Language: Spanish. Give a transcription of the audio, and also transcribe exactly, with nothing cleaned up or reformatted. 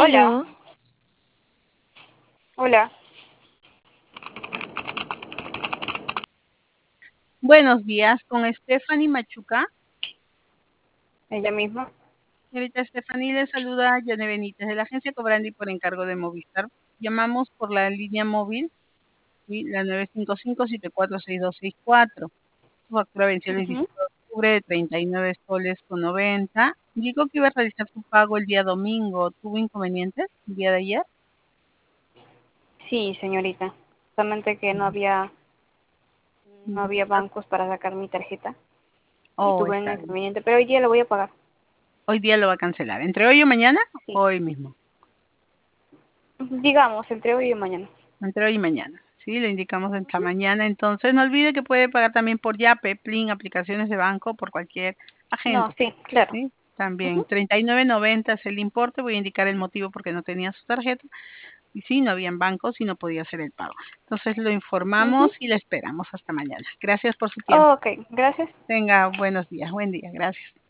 Hola, Aló, hola, Buenos días, con Stephanie Machuca. ella misma. Señorita Stephanie, le saluda Yane Benítez de la agencia Cobrandi por encargo de Movistar. Llamamos por la línea móvil, ¿sí? La nueve cinco cinco, siete cuatro seis dos seis cuatro. Su factura venció el Ujú. veintisiete de octubre de treinta y nueve soles con noventa. Dijo que iba a realizar su pago el día domingo. ¿Tuvo inconvenientes el día de ayer? Sí, señorita. Solamente que no había, no había bancos para sacar mi tarjeta y Oh, tuve un está bien. inconveniente, pero hoy día lo voy a pagar. Hoy día lo va a cancelar. ¿Entre hoy y mañana? Sí, Hoy mismo. digamos, entre hoy y mañana. Entre hoy y mañana. Sí, le indicamos esta mañana. Entonces, no olvide que puede pagar también por Yape, Plin, aplicaciones de banco, por cualquier No, agente. sí, claro. ¿Sí? También, Ujú, treinta y nueve noventa es el importe. Voy a indicar el motivo porque no tenía su tarjeta. Y sí, no habían bancos y no podía hacer el pago. Entonces, lo informamos ujú. y le esperamos hasta mañana. Gracias por su tiempo. Ok, gracias. Tenga buenos días. Buen día. Gracias.